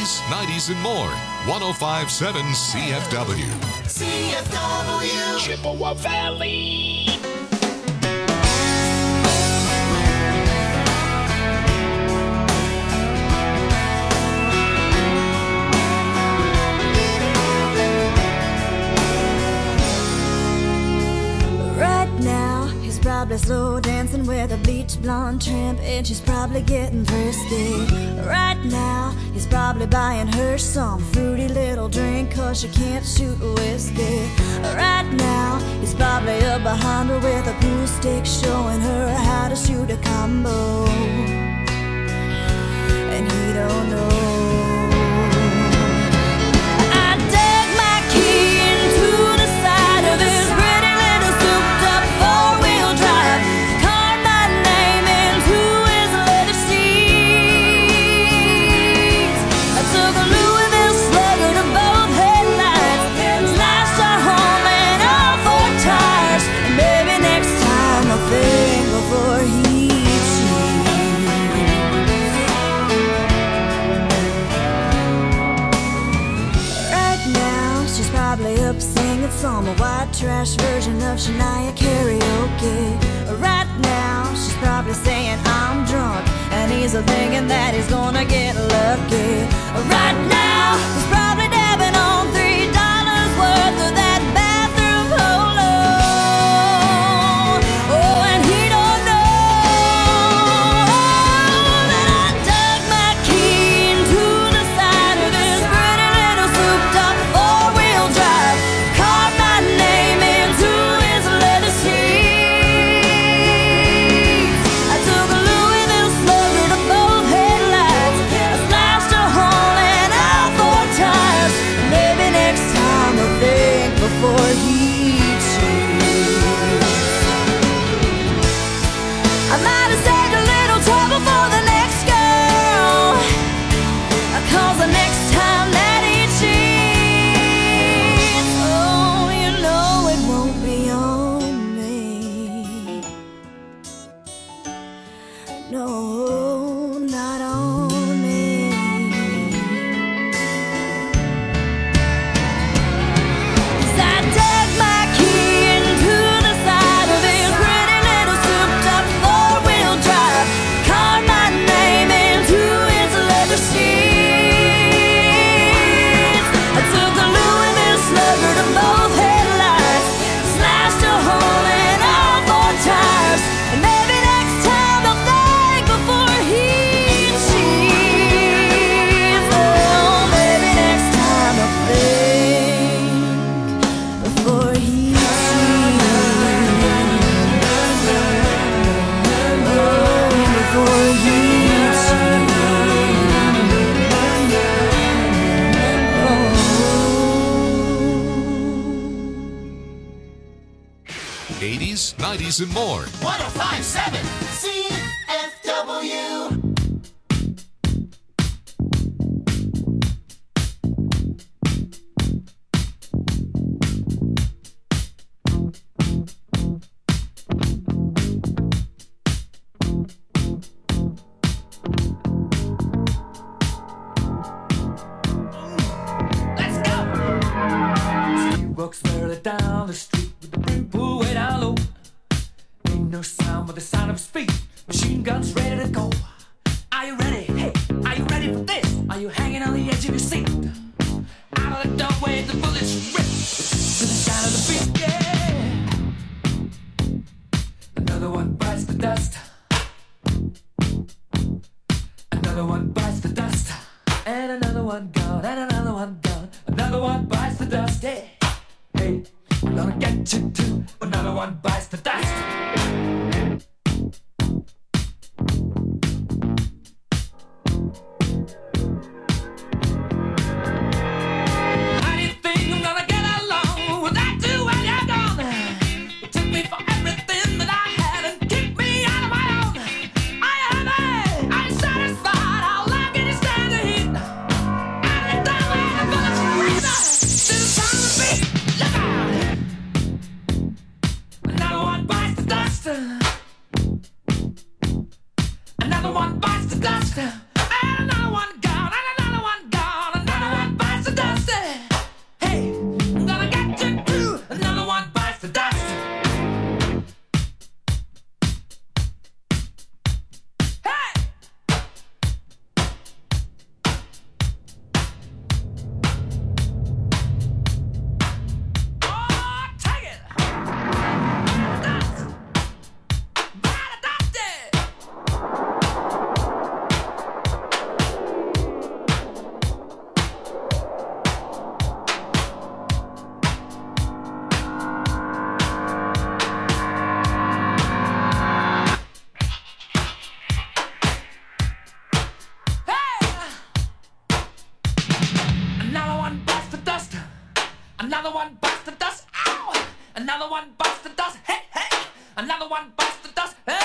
80s, 90s, and more. 1057 CFW. CFW. Chippewa Valley. Right now, he's probably slow dancing with a bleach blonde tramp, and she's probably getting thirsty. Right now, he's probably buying her some fruity little drink, cause she can't shoot whiskey. Right now, he's probably up behind her with a pool stick, showing her how to shoot a combo. And he don't know. Some white trash version of Shania karaoke. Right now, she's probably saying I'm drunk, and he's thinking that he's gonna get lucky. Right now, he's probably dabbing on $3 worth of that bathroom polo. Oh, and he don't know that I dug my key into the side of this pretty little souped-up four-wheel drive. And more. 1057 CFW. Let's go. She walks merrily down the street with the brim pulled way down low. No sound but the sound of speed. Machine guns ready to go. Are you ready? Hey, are you ready for this? Are you hanging on the edge of your seat? Out of the doorway, the bullets rip to the sound of the beat. Yeah. Another one bites the dust. Another one bites the dust. And another one gone. And another one gone. Another one bites the dust. Hey, hey, we're gonna get you too. Another one bites the dust. Another one bites the dust, and another one gone, and another one gone. Another one bites the dust. Ow! Another one bites the dust. Hey, hey! Another one bites the dust. Hey!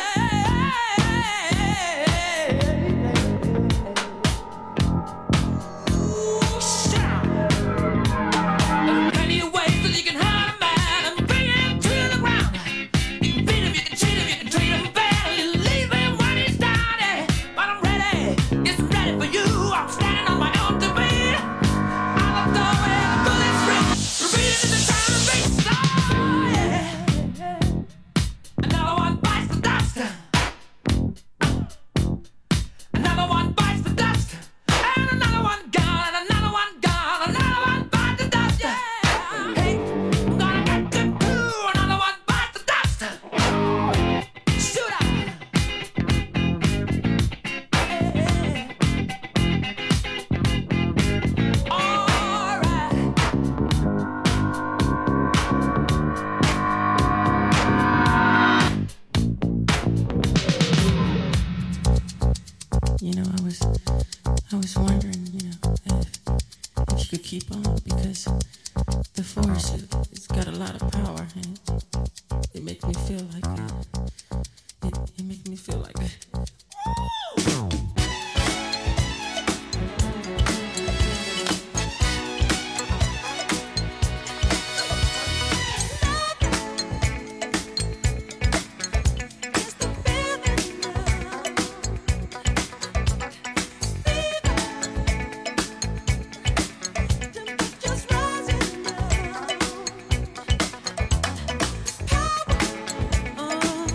I was wondering, if you could keep on, because the force, it's got a lot of power, and it makes me feel like it makes me feel like Oh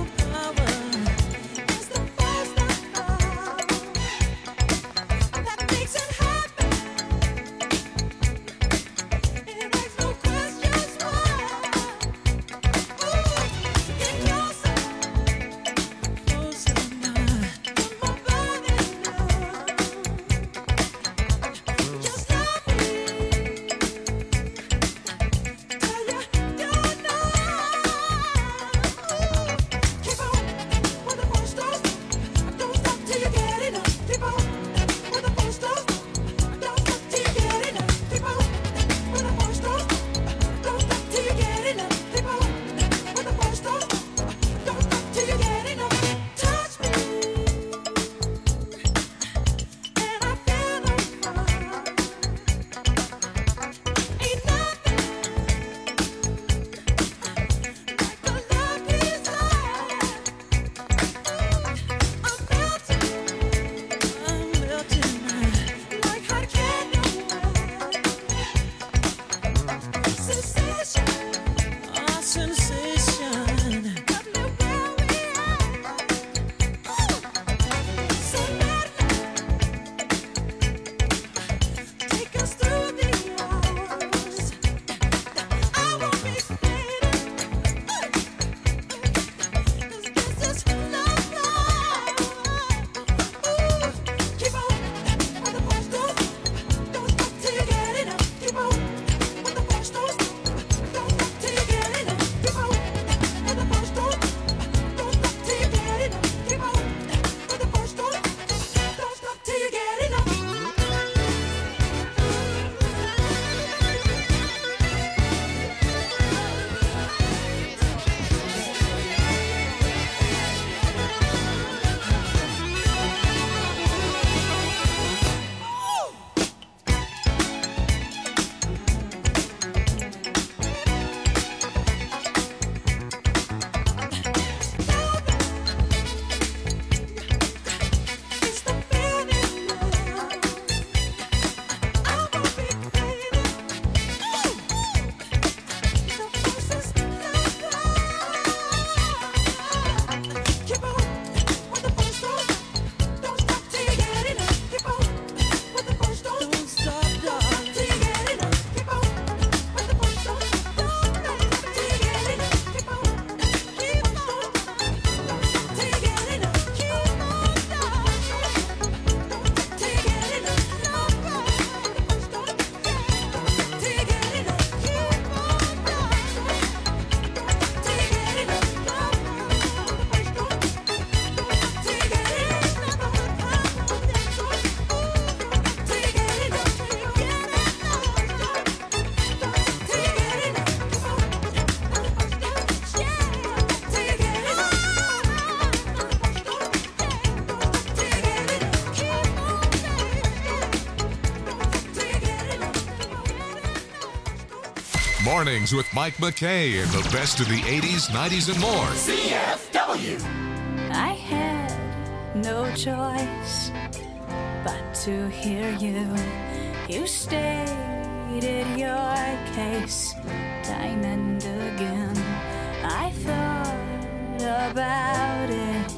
Mornings with Mike McKay and the best of the 80s, 90s, and more. CFW. I had no choice but to hear you. You stated your case time and again. I thought about it.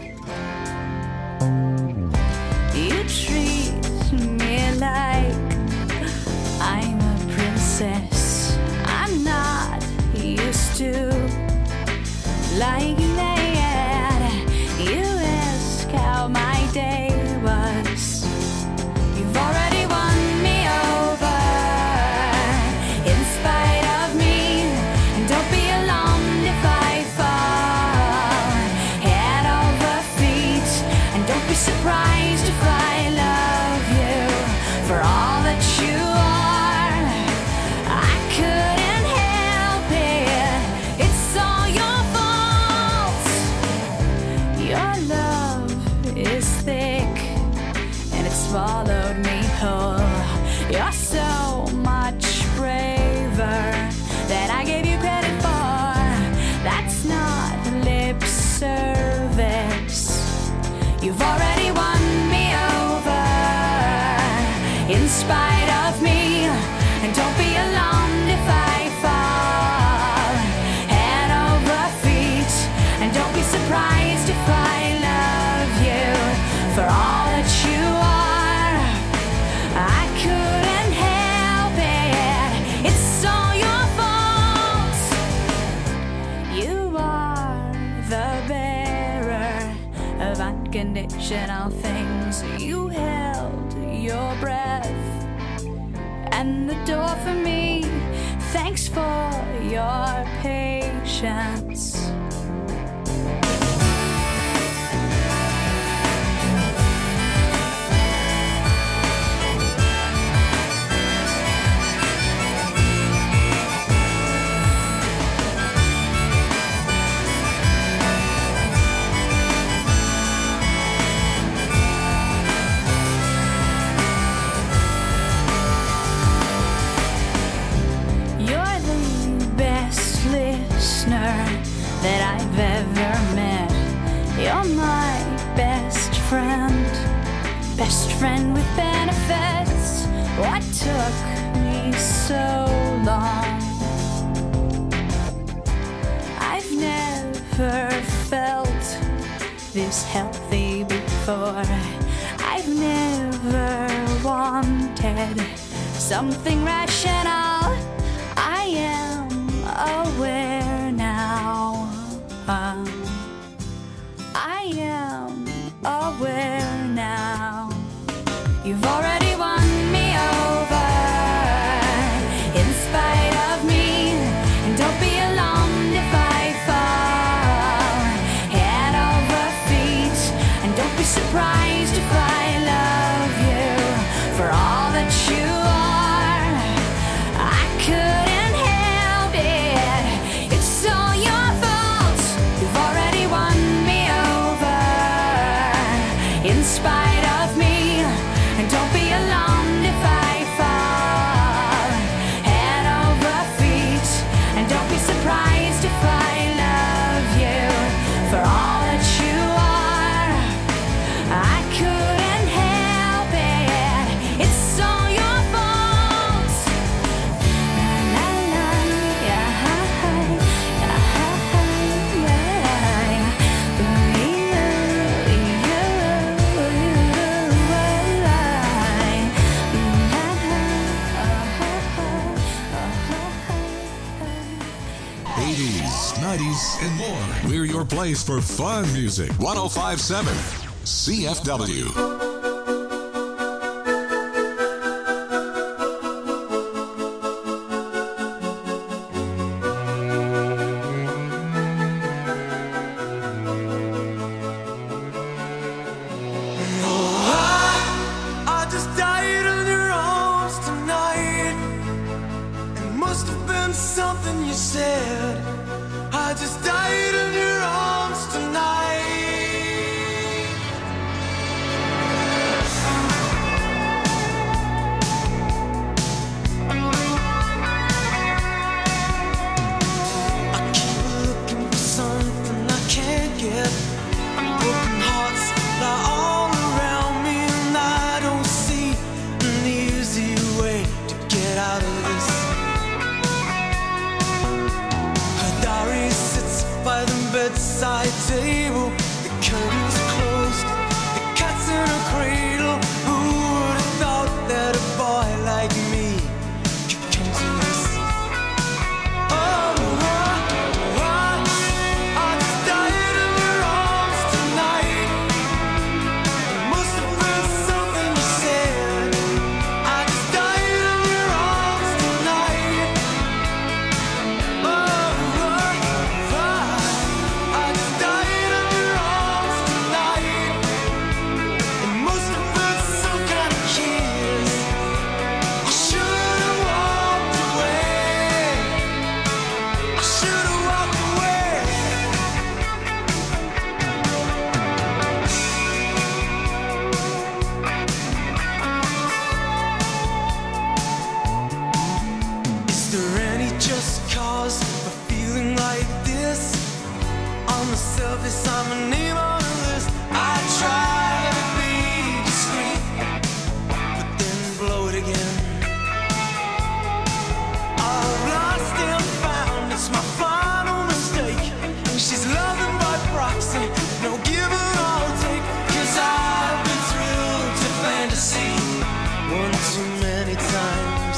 You treat me like I'm a princess. I'm not used to like that. You ask how my day was. You've already won me over in spite of me. And don't be alarmed if I fall head over feet. And don't be surprised if I love you for all that you are. I couldn't help it. It's all your fault. Your love is thick and it swallowed me whole. You're so much braver than I gave you credit for. That's not lip service. You've already won me over in spite of me. And don't be alarmed if I fall head over feet. And don't be surprised if I love you for all that you are. I couldn't help it. It's all your fault. You are the bearer of unconditional things. You held your breath and the door for me. Thanks for your patience. You're the best listener that I've ever met. You're my best friend with benefits. What took me so long? I've never felt this healthy before. I've never wanted something rational. I am aware now. I am aware now. You've already won me over in spite of me. And don't be alarmed if I fall head over feet. And don't be surprised if I love you for all that you are. I couldn't help it. It's all your fault. You've already won me over in spite of me. And don't be alarmed if I fall head over feet. And don't be surprised if I love you for all that you are. I couldn't help it. It's all your fault. La, la, yeah, yeah. 80s, 90s, and more. We're your place for fun music. 1057 CFW. I just died in your arms tonight. It must have been something you said. I just died in your arms tonight. this, I'm a name on the list. I try to be discreet, but then blow it again. I've lost and found, it's my final mistake. She's loving by proxy, no give and all take. 'Cause I've been thrilled to fantasy one too many times.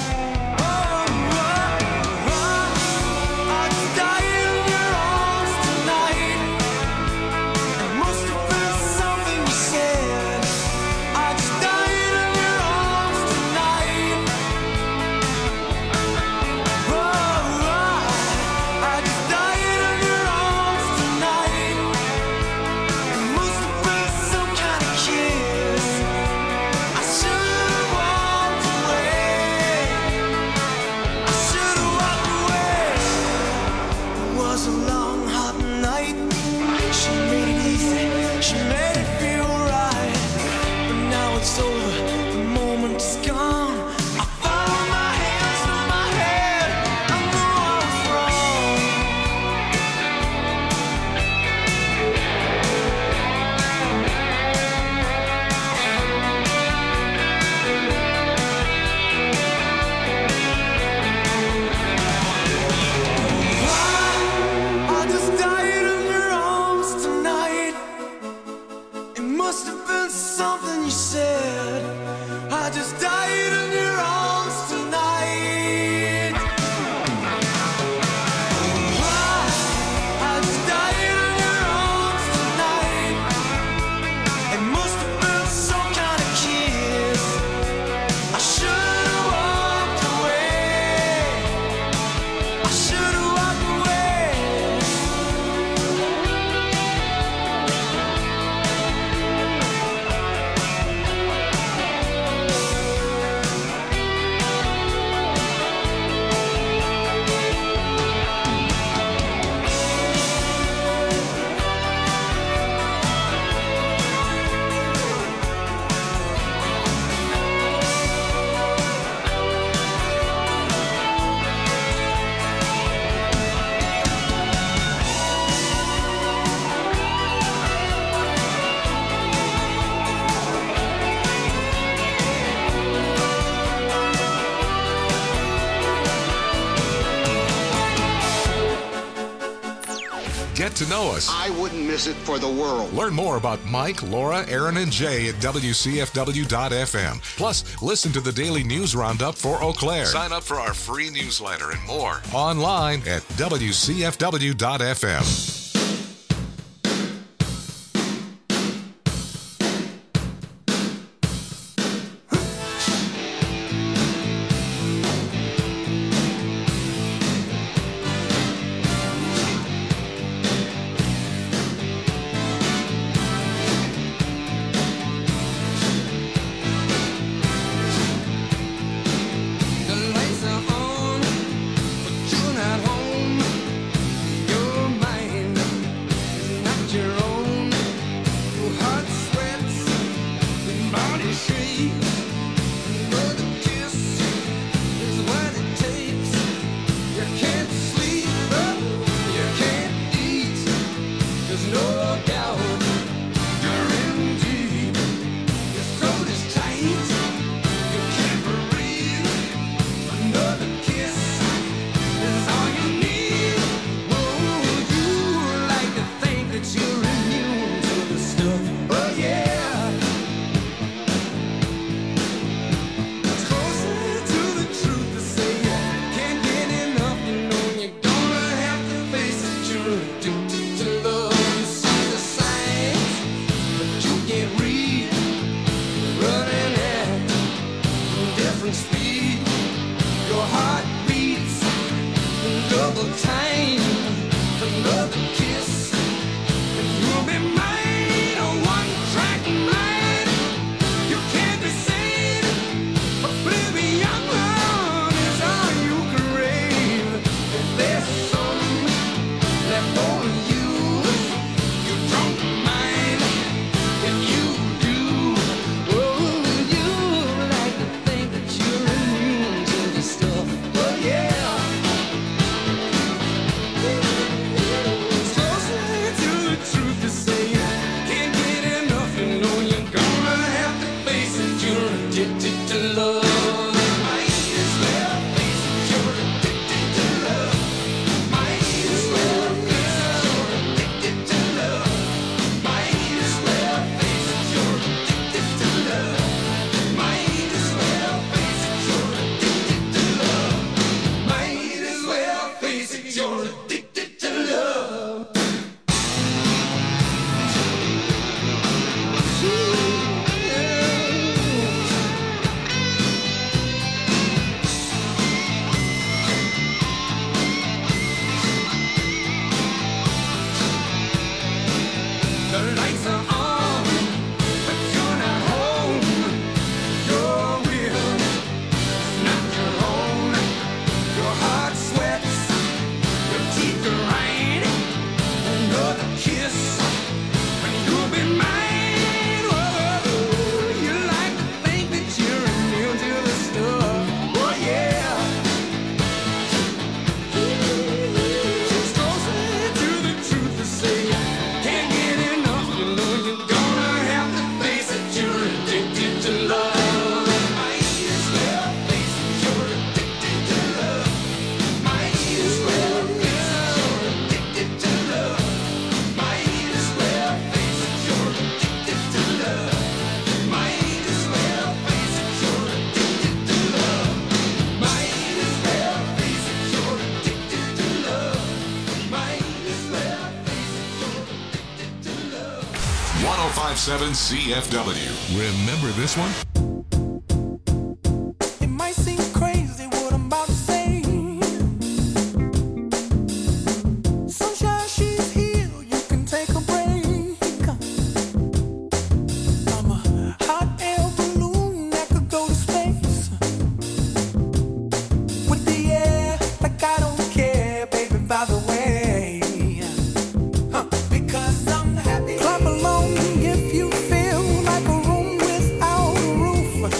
Get to know us. I wouldn't miss it for the world. Learn more about Mike, Laura, Aaron, and Jay at WCFW.FM. Plus, listen to the daily news roundup for Eau Claire. Sign up for our free newsletter and more online at WCFW.FM. addicted to love. CFW. Remember this one? It might seem crazy what I'm about to say. Sunshine, she's here, you can take a break. I'm a hot air balloon that could go to space. With the air, like I don't care, baby, by the way. Because I'm happy. Clap along if you feel like a room without a roof.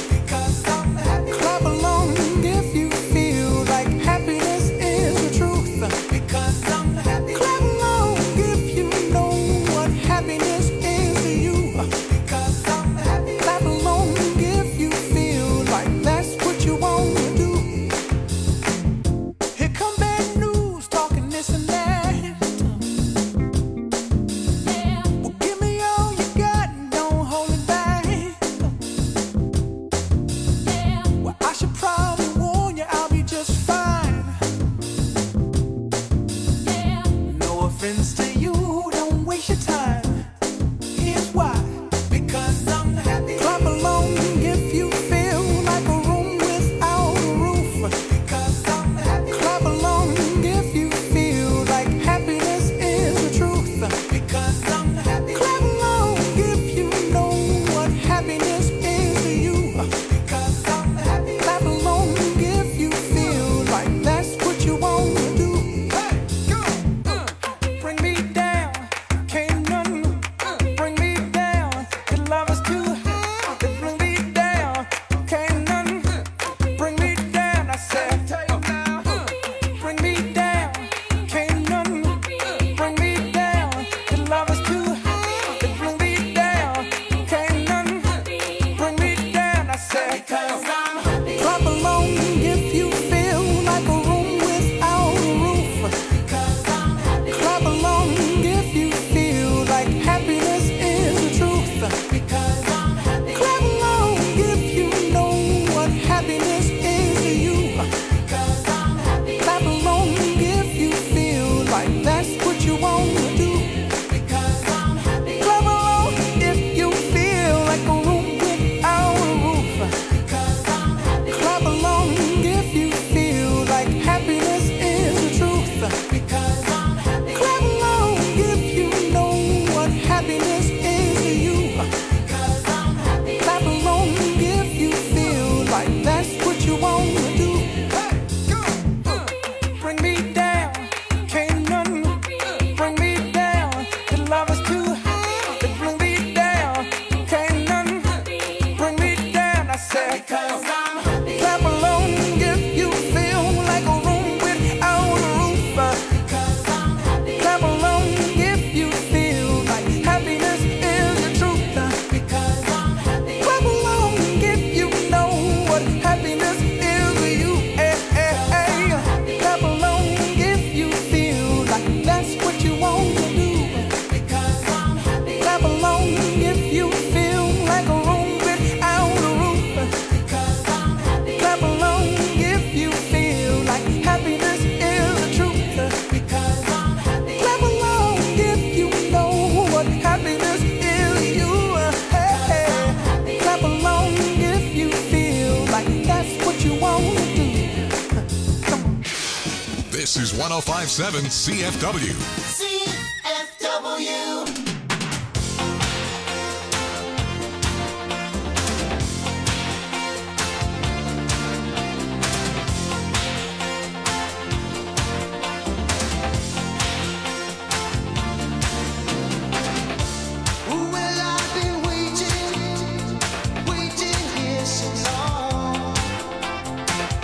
This is 105.7 CFW. CFW.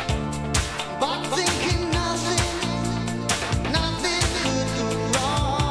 But thinking nothing could go wrong.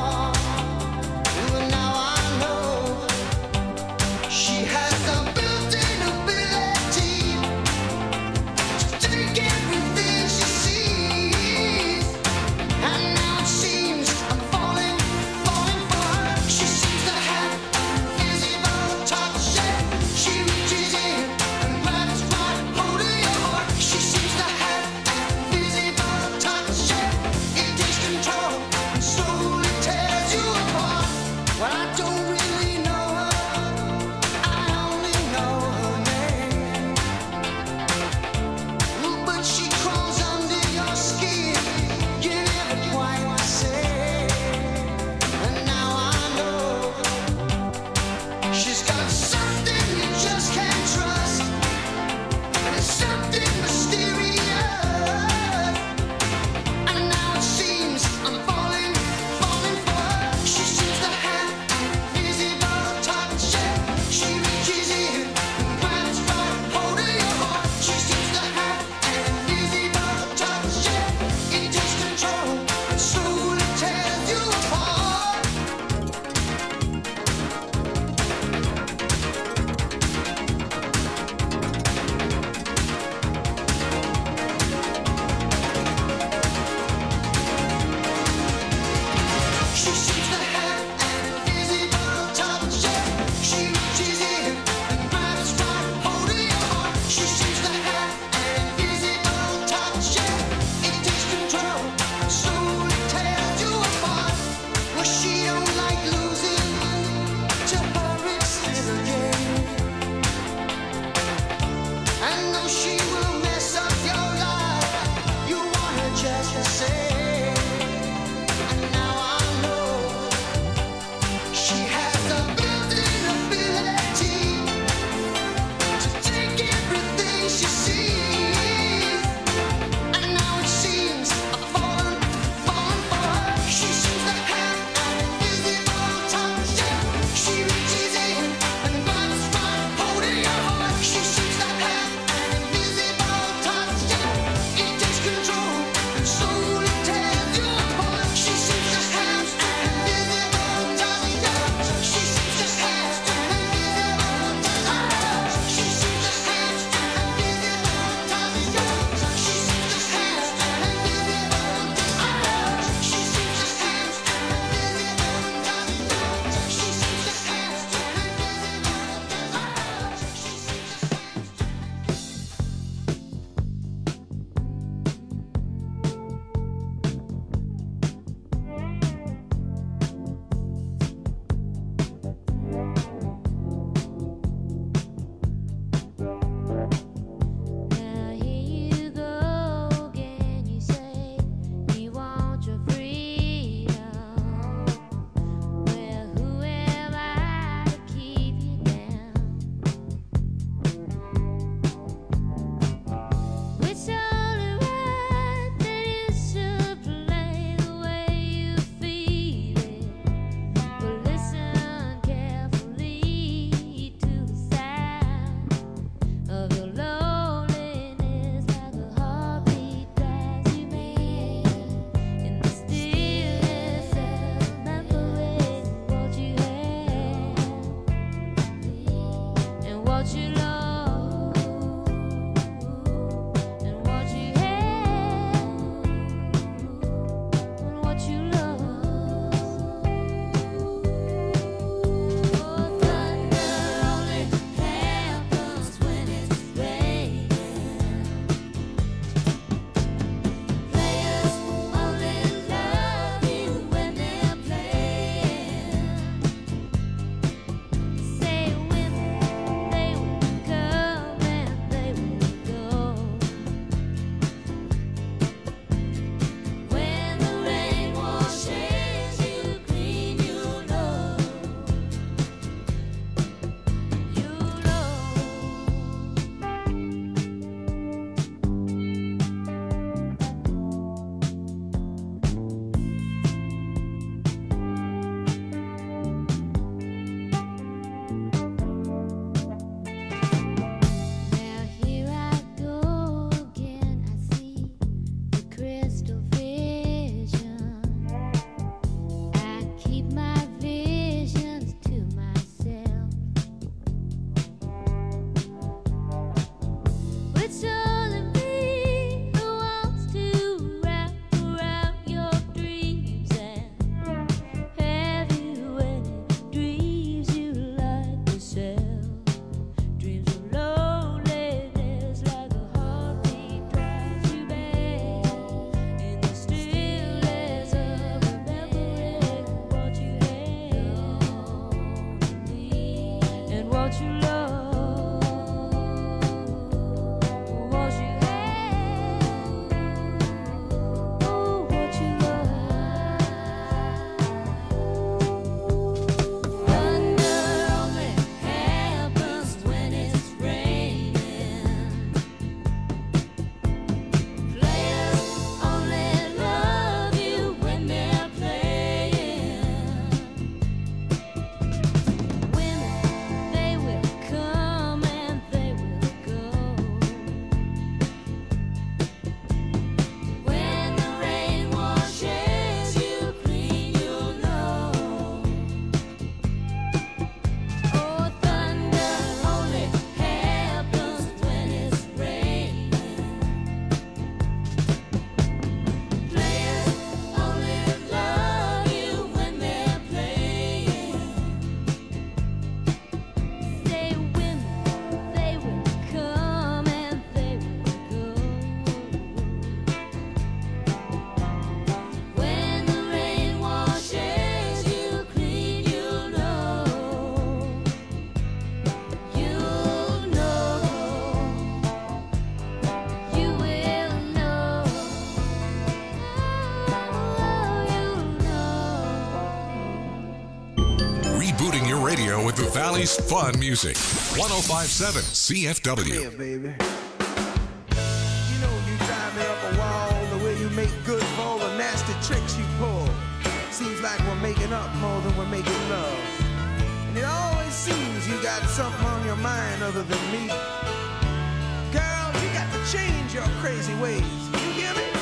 The Valley's fun music. 105.7 CFW. Yeah, baby. You know you drive me up a wall, the way you make good for all the nasty tricks you pull. Seems like we're making up more than we're making love. And it always seems you got something on your mind other than me. Girl, you got to change your crazy ways. You hear me?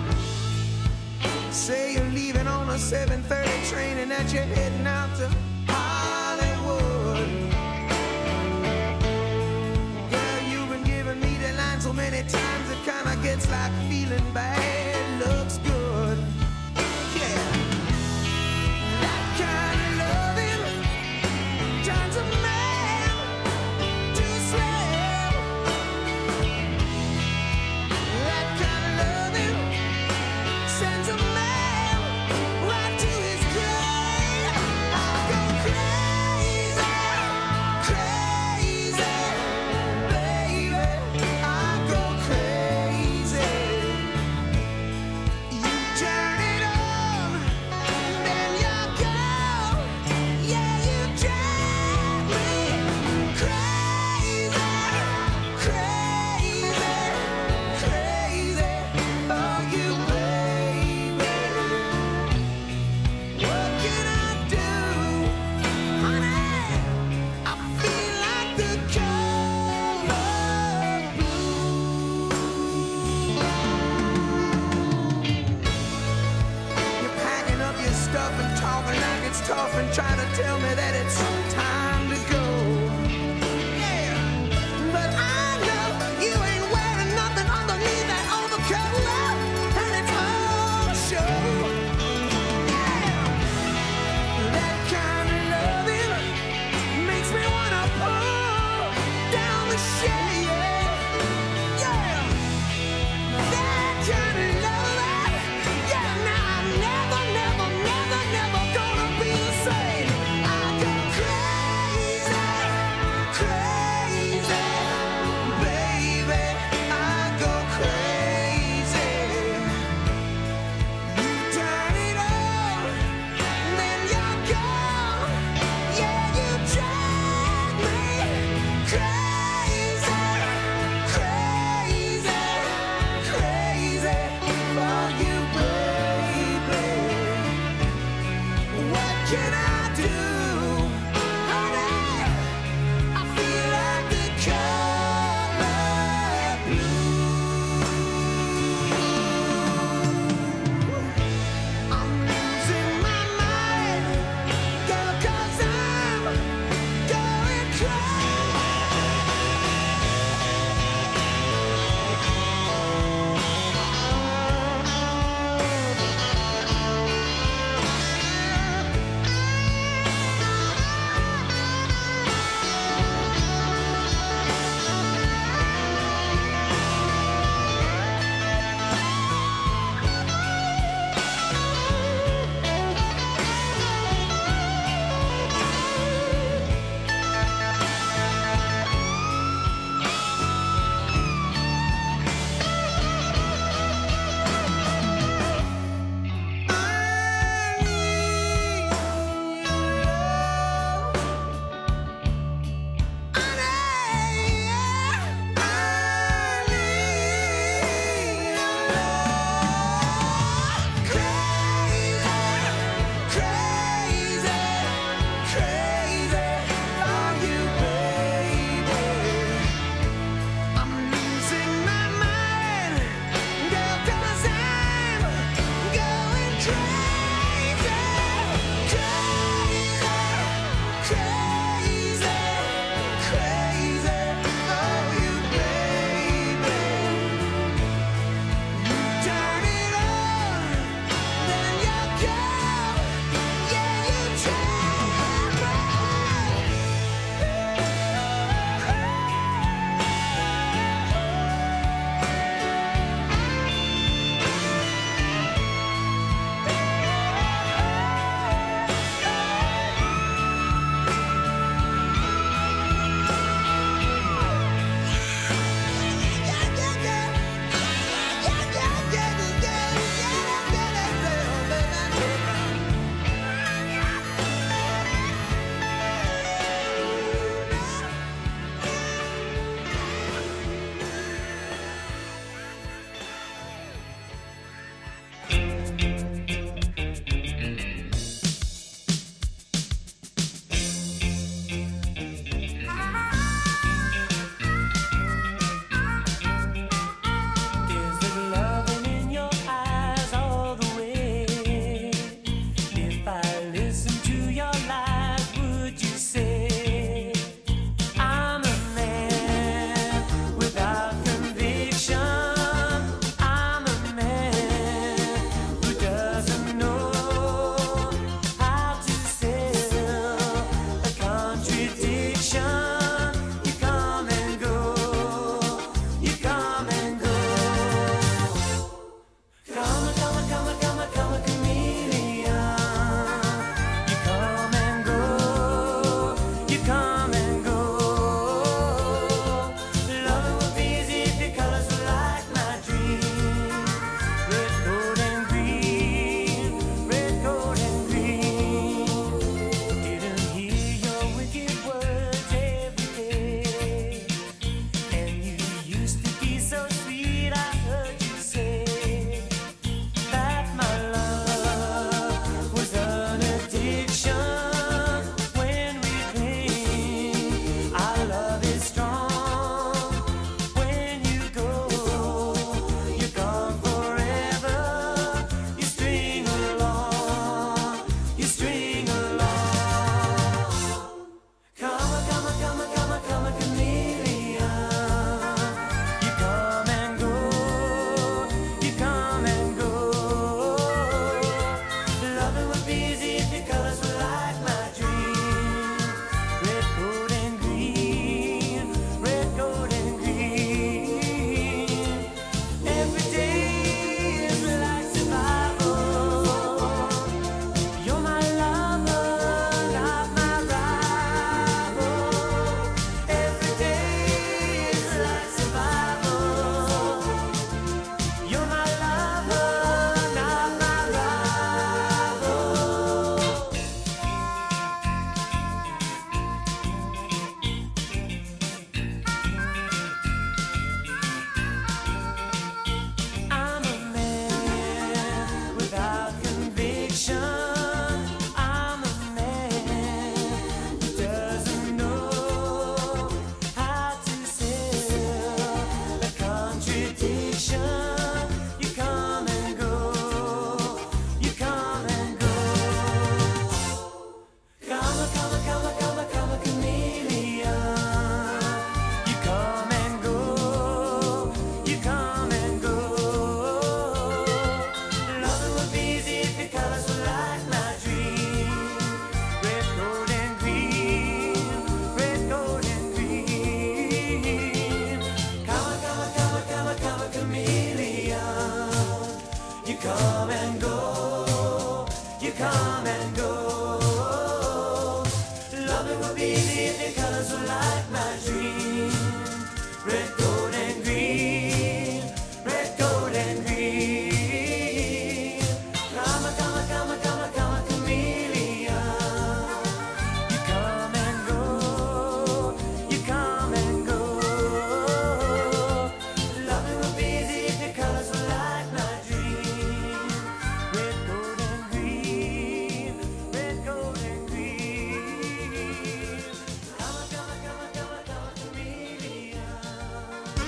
Say you're leaving on a 7:30 train and that you're heading out to Hollywood. Girl, you've been giving me the line so many times it kinda gets like feeling bad looks good. Yeah. That kind of loving turns a man to a slave. That kind of loving sends a man right to his grave. I go crazy, crazy, baby. I go crazy. You turn it on, then you go. Yeah, you drive me crazy, crazy, crazy for you, baby. What can I do, honey? I feel like the color blue. You're packing up your stuff and talking like it's tough and trying to tell me that it's time to go. Yeah, but I know you ain't wearing nothing underneath that overcoat, and it's all show. Yeah, that kind of loving makes me wanna pull down the shade. Yeah, that kind of loving. Yeah, now I'm never, never, never, never gonna be the same. I go crazy.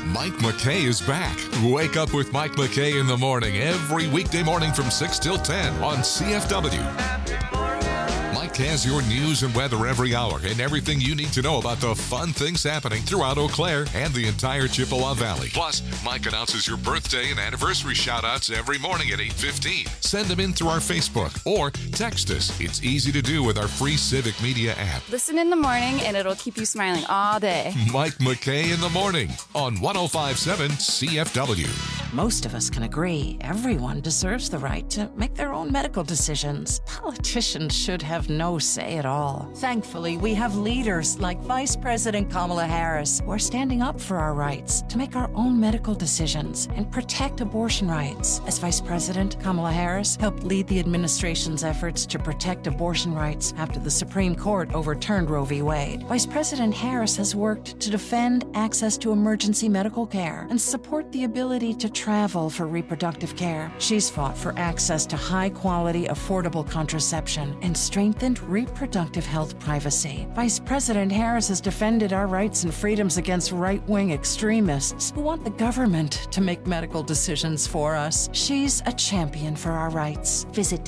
Mike McKay is back. Wake up with Mike McKay in the morning every weekday morning from 6 till 10 on CFW. Mike has your news and weather every hour and everything you need to know about the fun things happening throughout Eau Claire and the entire Chippewa Valley. Plus, Mike announces your birthday and anniversary shout-outs every morning at 8:15. Send them in through our Facebook or text us. It's easy to do with our free Civic Media app. Listen in the morning and it'll keep you smiling all day. Mike McKay in the morning on 105.7 CFW. Most of us can agree everyone deserves the right to make their own medical decisions. Politicians should have no say at all. Thankfully, we have leaders like Vice President Kamala Harris who are standing up for our rights to make our own medical decisions and protect abortion rights. As Vice President, Kamala Harris helped lead the administration's efforts to protect abortion rights after the Supreme Court overturned Roe v. Wade. Vice President Harris has worked to defend access to emergency medical care and support the ability to travel for reproductive care. She's fought for access to high-quality, affordable contraception and strengthened reproductive health privacy. Vice President Harris has defended our rights and freedoms against right-wing extremists who want the government to make medical decisions for us. She's a champion for our rights. Visit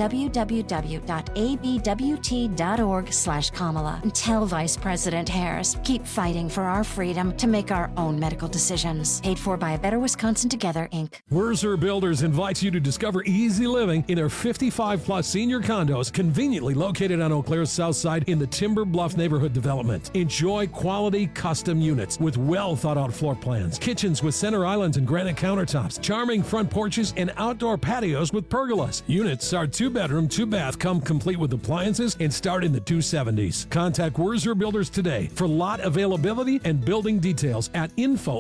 www.abwt.org/Kamala and tell Vice President Harris, keep fighting for our freedom to make our own medical decisions. Paid for by A Better Wisconsin Together, Inc. Wurzer Builders invites you to discover easy living in their 55-plus senior condos conveniently located on Eau Claire's south side in the Timber Bluff neighborhood development. Enjoy quality custom units with well-thought-out floor plans, kitchens with center islands and granite countertops, charming front porches, and outdoor patios with pergolas. Units are 2-bedroom, 2-bath, come complete with appliances and start in the 270s. Contact Wurzer Builders today for lot availability and building details at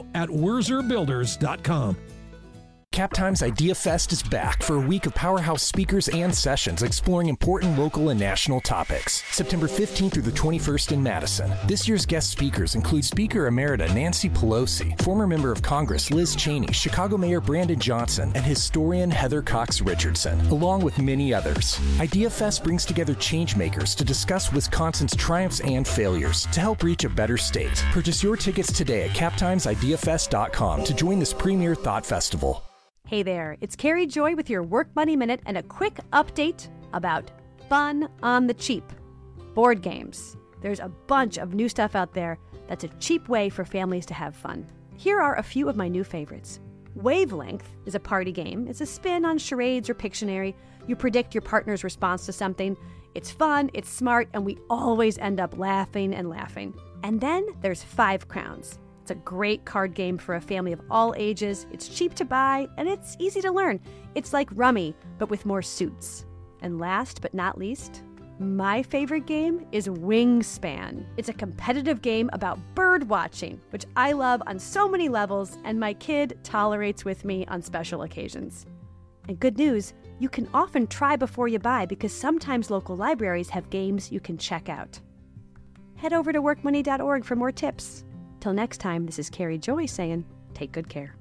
info@wurzerbuilders.com. Cap Times Idea Fest is back for a week of powerhouse speakers and sessions exploring important local and national topics. September 15th through the 21st in Madison. This year's guest speakers include Speaker Emerita Nancy Pelosi, former member of Congress Liz Cheney, Chicago Mayor Brandon Johnson, and historian Heather Cox Richardson, along with many others. Idea Fest brings together changemakers to discuss Wisconsin's triumphs and failures to help reach a better state. Purchase your tickets today at captimesideafest.com to join this premier thought festival. Hey there, it's Carrie Joy with your Work Money Minute and a quick update about fun on the cheap. Board games. There's a bunch of new stuff out there that's a cheap way for families to have fun. Here are a few of my new favorites. Wavelength is a party game. It's a spin on charades or Pictionary. You predict your partner's response to something. It's fun, it's smart, and we always end up laughing and laughing. And then there's 5 Crowns. It's a great card game for a family of all ages. It's cheap to buy, and it's easy to learn. It's like Rummy, but with more suits. And last but not least, my favorite game is Wingspan. It's a competitive game about bird watching, which I love on so many levels, and my kid tolerates with me on special occasions. And good news, you can often try before you buy because sometimes local libraries have games you can check out. Head over to workmoney.org for more tips. Till next time, this is Carrie Joy saying, take good care.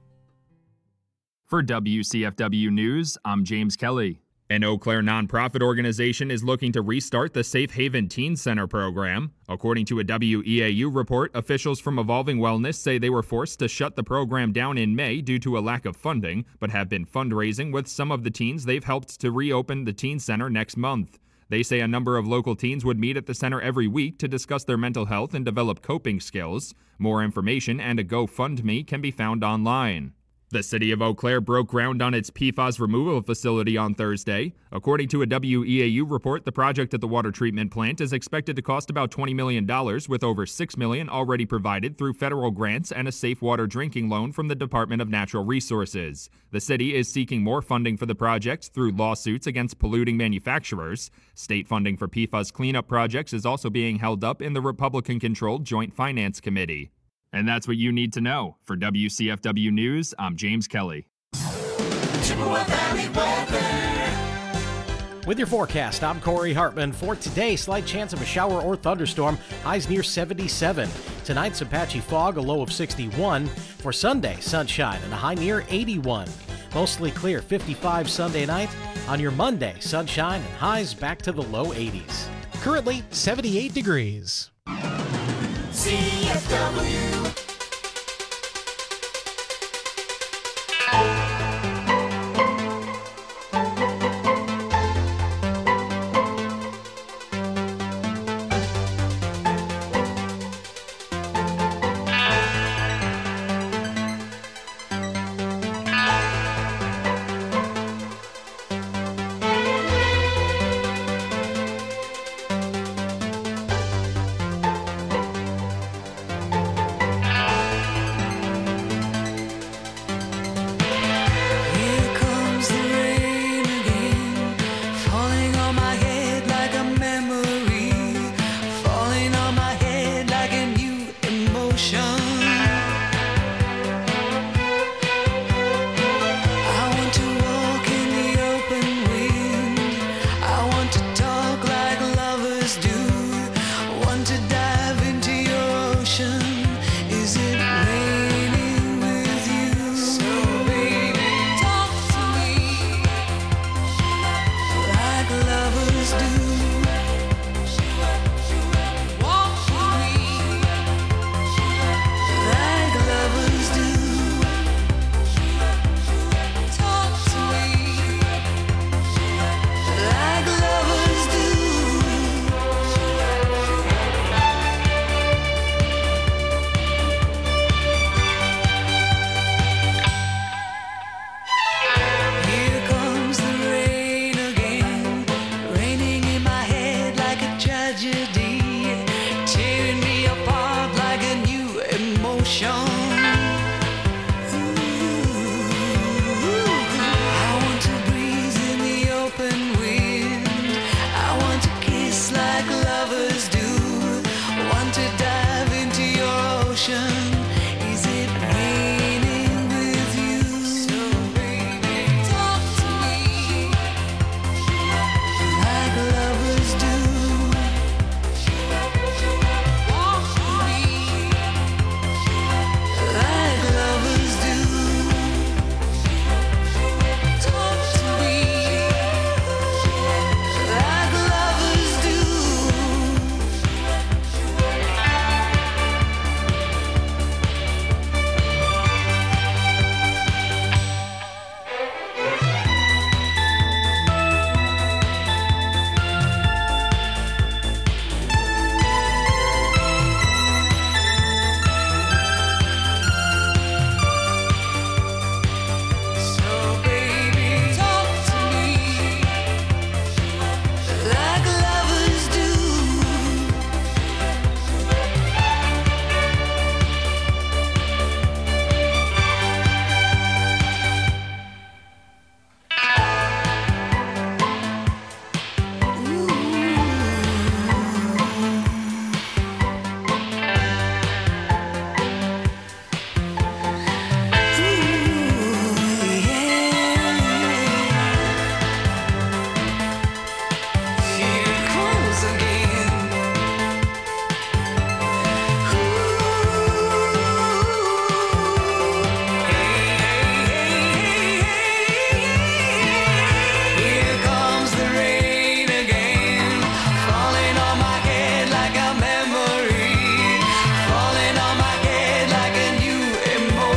For WCFW News, I'm James Kelly. An Eau Claire nonprofit organization is looking to restart the Safe Haven Teen Center program. According to a WEAU report, officials from Evolving Wellness say they were forced to shut the program down in May due to a lack of funding, but have been fundraising with some of the teens they've helped to reopen the teen center next month. They say a number of local teens would meet at the center every week to discuss their mental health and develop coping skills. More information and a GoFundMe can be found online. The city of Eau Claire broke ground on its PFAS removal facility on Thursday. According to a WEAU report, the project at the water treatment plant is expected to cost about $20 million, with over $6 million already provided through federal grants and a safe water drinking loan from the Department of Natural Resources. The city is seeking more funding for the project through lawsuits against polluting manufacturers. State funding for PFAS cleanup projects is also being held up in the Republican-controlled Joint Finance Committee. And that's what you need to know. For WCFW News, I'm James Kelly. Chippewa Valley weather. With your forecast, I'm Corey Hartman. For today, slight chance of a shower or thunderstorm, highs near 77. Tonight, some patchy fog, a low of 61. For Sunday, sunshine and a high near 81. Mostly clear, 55 Sunday night. On your Monday, sunshine and highs back to the low 80s. Currently, 78 degrees. CFW.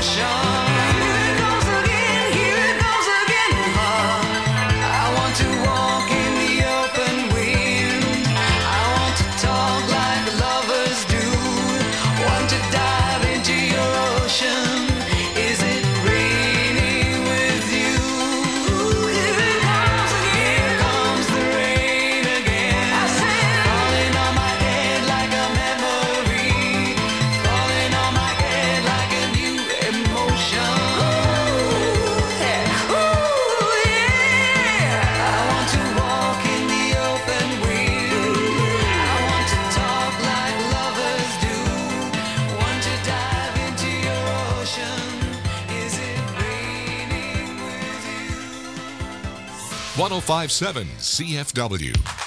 .1057 CFW.